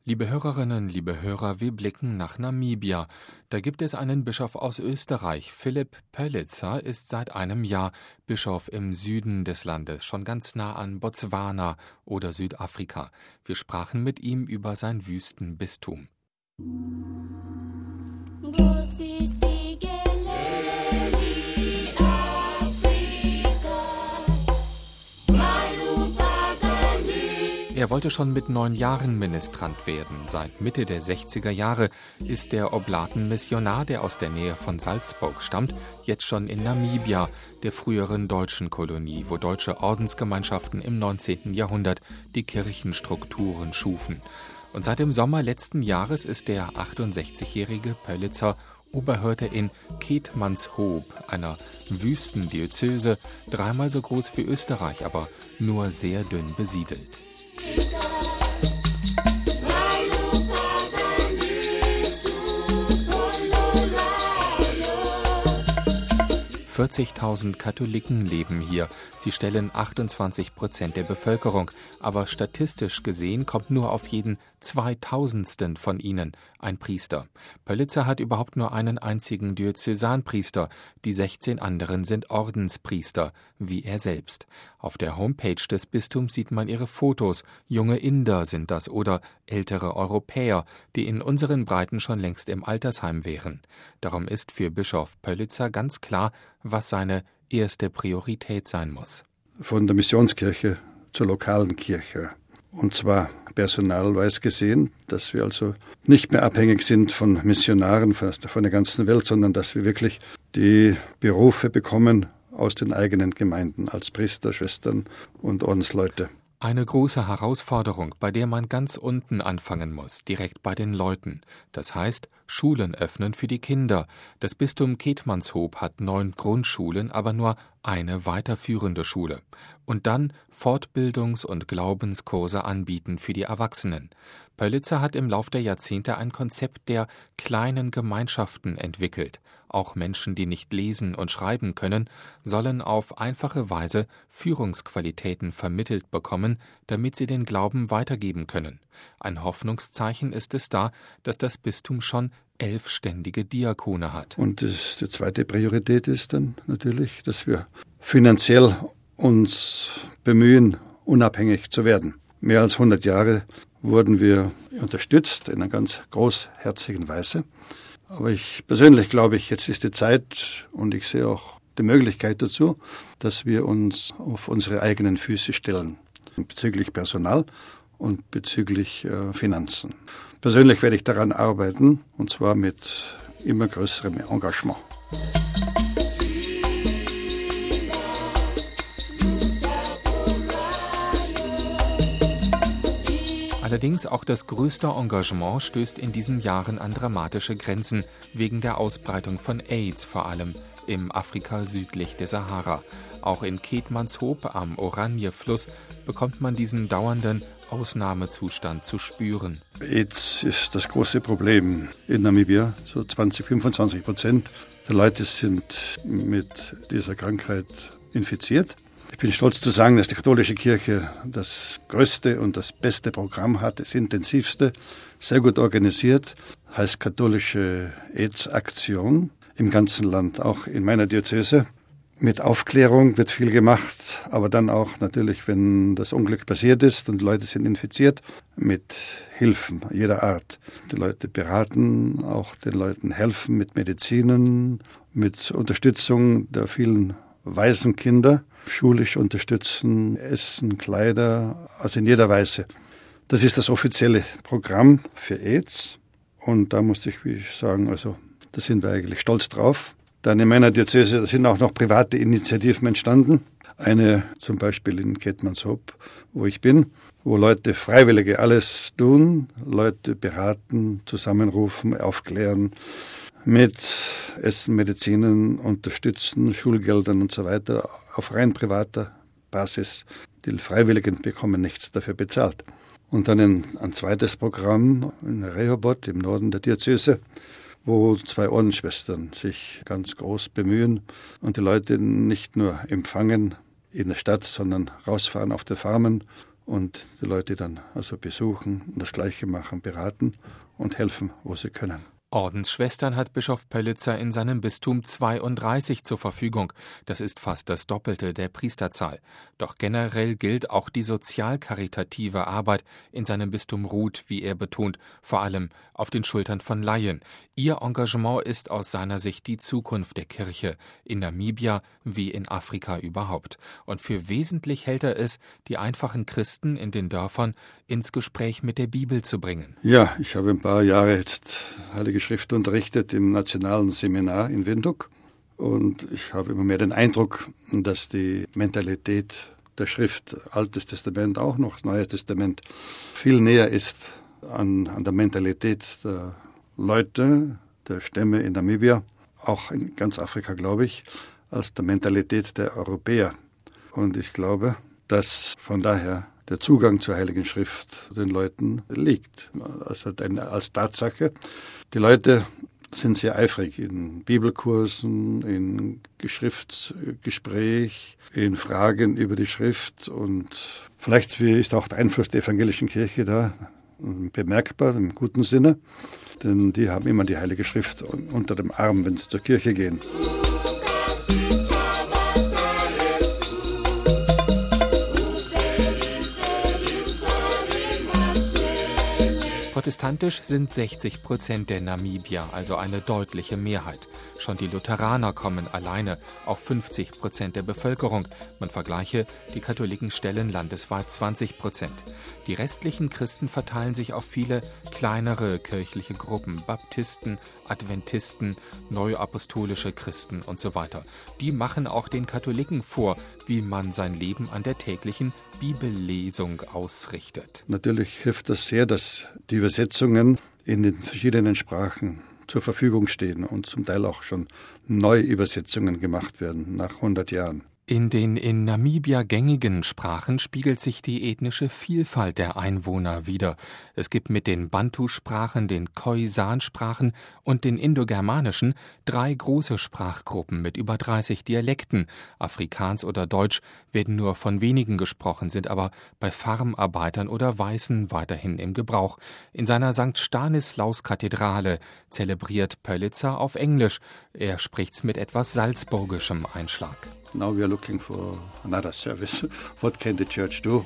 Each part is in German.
Liebe Hörerinnen, liebe Hörer, wir blicken nach Namibia. Da gibt es einen Bischof aus Österreich. Philipp Pöllizer ist seit einem Jahr Bischof im Süden des Landes, schon ganz nah an Botswana oder Südafrika. Wir sprachen mit ihm über sein Wüstenbistum. Er wollte schon mit 9 Jahren Ministrant werden. Seit Mitte der 60er Jahre ist der Oblaten-Missionar, der aus der Nähe von Salzburg stammt, jetzt schon in Namibia, der früheren deutschen Kolonie, wo deutsche Ordensgemeinschaften im 19. Jahrhundert die Kirchenstrukturen schufen. Und seit dem Sommer letzten Jahres ist der 68-jährige Pöllizer Oberhirte in Keetmanshoop, einer Wüstendiözese, 3-mal so groß wie Österreich, aber nur sehr dünn besiedelt. 40.000 Katholiken leben hier. Sie stellen 28% der Bevölkerung. Aber statistisch gesehen kommt nur auf jeden 2000. von ihnen ein Priester. Pöllizer hat überhaupt nur einen einzigen Diözesanpriester. Die 16 anderen sind Ordenspriester, wie er selbst. Auf der Homepage des Bistums sieht man ihre Fotos. Junge Inder sind das oder ältere Europäer, die in unseren Breiten schon längst im Altersheim wären. Darum ist für Bischof Pöllizer ganz klar, was seine erste Priorität sein muss. Von der Missionskirche zur lokalen Kirche. Und zwar personalweise gesehen, dass wir also nicht mehr abhängig sind von Missionaren von der ganzen Welt, sondern dass wir wirklich die Berufe bekommen aus den eigenen Gemeinden als Priester, Schwestern und Ordensleute. Eine große Herausforderung, bei der man ganz unten anfangen muss, direkt bei den Leuten. Das heißt, Schulen öffnen für die Kinder. Das Bistum Keetmanshoop hat 9 Grundschulen, aber nur eine weiterführende Schule. Und dann Fortbildungs- und Glaubenskurse anbieten für die Erwachsenen. Pöllizer hat im Lauf der Jahrzehnte ein Konzept der kleinen Gemeinschaften entwickelt. Auch Menschen, die nicht lesen und schreiben können, sollen auf einfache Weise Führungsqualitäten vermittelt bekommen, damit sie den Glauben weitergeben können. Ein Hoffnungszeichen ist es da, dass das Bistum schon 11 ständige Diakone hat. Und die zweite Priorität ist dann natürlich, dass wir finanziell uns bemühen, unabhängig zu werden. Mehr als 100 Jahre wurden wir unterstützt in einer ganz großherzigen Weise. Aber ich persönlich glaube, jetzt ist die Zeit und ich sehe auch die Möglichkeit dazu, dass wir uns auf unsere eigenen Füße stellen, bezüglich Personal und bezüglich Finanzen. Persönlich werde ich daran arbeiten, und zwar mit immer größerem Engagement. Allerdings auch das größte Engagement stößt in diesen Jahren an dramatische Grenzen wegen der Ausbreitung von AIDS, vor allem im Afrika südlich der Sahara. Auch in Keetmanshoop am Oranje-Fluss bekommt man diesen dauernden Ausnahmezustand zu spüren. AIDS ist das große Problem in Namibia. So 20-25% der Leute sind mit dieser Krankheit infiziert. Ich bin stolz zu sagen, dass die katholische Kirche das größte und das beste Programm hat, das intensivste, sehr gut organisiert, heißt katholische AIDS-Aktion im ganzen Land, auch in meiner Diözese. Mit Aufklärung wird viel gemacht, aber dann auch natürlich, wenn das Unglück passiert ist und Leute sind infiziert, mit Hilfen jeder Art. Die Leute beraten, auch den Leuten helfen mit Medizinen, mit Unterstützung der vielen Waisenkinder, schulisch unterstützen, Essen, Kleider, also in jeder Weise. Das ist das offizielle Programm für AIDS und da musste ich, wie ich sagen, also da sind wir eigentlich stolz drauf. Dann in meiner Diözese sind auch noch private Initiativen entstanden. Eine zum Beispiel in Keetmanshoop, wo ich bin, wo Leute, Freiwillige alles tun, Leute beraten, zusammenrufen, aufklären, mit Essen, Medizinen unterstützen, Schulgeldern und so weiter, auf rein privater Basis. Die Freiwilligen bekommen nichts dafür bezahlt. Und dann ein zweites Programm in Rehoboth im Norden der Diözese, wo 2 Ordensschwestern sich ganz groß bemühen und die Leute nicht nur empfangen in der Stadt, sondern rausfahren auf die Farmen und die Leute dann also besuchen, das Gleiche machen, beraten und helfen, wo sie können. Ordensschwestern hat Bischof Pölitzer in seinem Bistum 32 zur Verfügung. Das ist fast das Doppelte der Priesterzahl. Doch generell gilt, auch die sozial-karitative Arbeit in seinem Bistum ruht, wie er betont, vor allem auf den Schultern von Laien. Ihr Engagement ist aus seiner Sicht die Zukunft der Kirche, in Namibia wie in Afrika überhaupt. Und für wesentlich hält er es, die einfachen Christen in den Dörfern ins Gespräch mit der Bibel zu bringen. Ja, ich habe ein paar Jahre jetzt Heilige Schrift unterrichtet im Nationalen Seminar in Windhoek. Und ich habe immer mehr den Eindruck, dass die Mentalität der Schrift, Altes Testament, auch noch Neues Testament, viel näher ist an der Mentalität der Leute, der Stämme in Namibia, auch in ganz Afrika, glaube ich, als der Mentalität der Europäer. Und ich glaube, dass von daher der Zugang zur Heiligen Schrift den Leuten liegt, also als Tatsache. Die Leute sind sehr eifrig in Bibelkursen, in Geschriftsgespräch, in Fragen über die Schrift. Und vielleicht ist auch der Einfluss der evangelischen Kirche da bemerkbar, im guten Sinne. Denn die haben immer die Heilige Schrift unter dem Arm, wenn sie zur Kirche gehen. Protestantisch sind 60% der Namibier, also eine deutliche Mehrheit. Schon die Lutheraner kommen alleine auf 50% der Bevölkerung. Man vergleiche, die Katholiken stellen landesweit 20%. Die restlichen Christen verteilen sich auf viele kleinere kirchliche Gruppen, Baptisten, Adventisten, neuapostolische Christen und so weiter. Die machen auch den Katholiken vor, wie man sein Leben an der täglichen Bibellesung ausrichtet. Natürlich hilft das sehr, dass die Übersetzungen in den verschiedenen Sprachen zur Verfügung stehen und zum Teil auch schon Neuübersetzungen gemacht werden nach 100 Jahren. In den in Namibia gängigen Sprachen spiegelt sich die ethnische Vielfalt der Einwohner wider. Es gibt mit den Bantu-Sprachen, den Khoisan-Sprachen und den indogermanischen 3 große Sprachgruppen mit über 30 Dialekten. Afrikaans oder Deutsch werden nur von wenigen gesprochen, sind aber bei Farmarbeitern oder Weißen weiterhin im Gebrauch. In seiner St. Stanislaus-Kathedrale zelebriert Pölitzer auf Englisch. Er spricht's mit etwas salzburgischem Einschlag. Now we are looking for another service. What can the church do?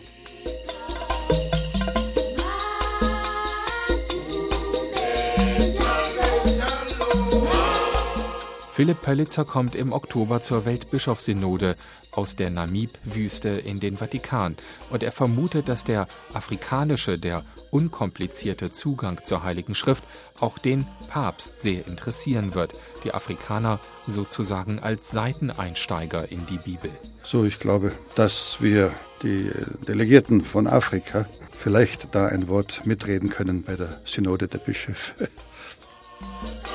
Philipp Pölitzer kommt im Oktober zur Weltbischofssynode aus der Namib-Wüste in den Vatikan. Und er vermutet, dass der afrikanische, der unkomplizierte Zugang zur Heiligen Schrift auch den Papst sehr interessieren wird. Die Afrikaner sozusagen als Seiteneinsteiger in die Bibel. So, ich glaube, dass wir die Delegierten von Afrika vielleicht da ein Wort mitreden können bei der Synode der Bischöfe.